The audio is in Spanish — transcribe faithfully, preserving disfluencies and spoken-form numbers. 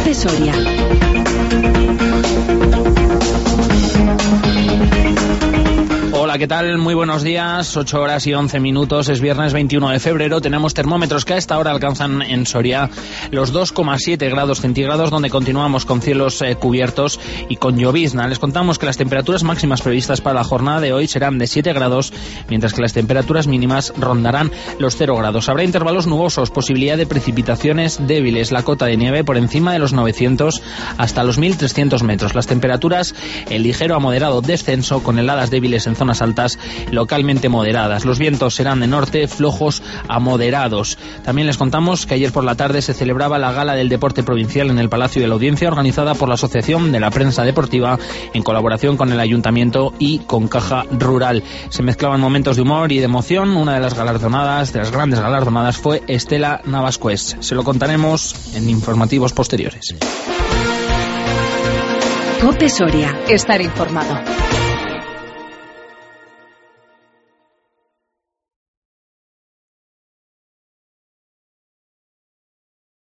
COPE Soria. Hola, ¿qué tal? Muy buenos días, ocho horas y once minutos, es viernes veintiuno de febrero, tenemos termómetros que a esta hora alcanzan en Soria los dos coma siete grados centígrados, donde continuamos con cielos eh, cubiertos y con llovizna. Les contamos que las temperaturas máximas previstas para la jornada de hoy serán de siete grados, mientras que las temperaturas mínimas rondarán los cero grados. Habrá intervalos nubosos, posibilidad de precipitaciones débiles, la cota de nieve por encima de los novecientos hasta los mil trescientos metros. Las temperaturas en ligero a moderado descenso, con heladas débiles en zonas altas localmente moderadas. Los vientos serán de norte flojos a moderados. También les contamos que ayer por la tarde se celebraba la Gala del Deporte Provincial en el Palacio de la Audiencia, organizada por la Asociación de la Prensa Deportiva en colaboración con el Ayuntamiento y con Caja Rural. Se mezclaban momentos de humor y de emoción. Una de las galardonadas, de las grandes galardonadas, fue Estela Navascués. Se lo contaremos en informativos posteriores. COPE Soria. Estar informado.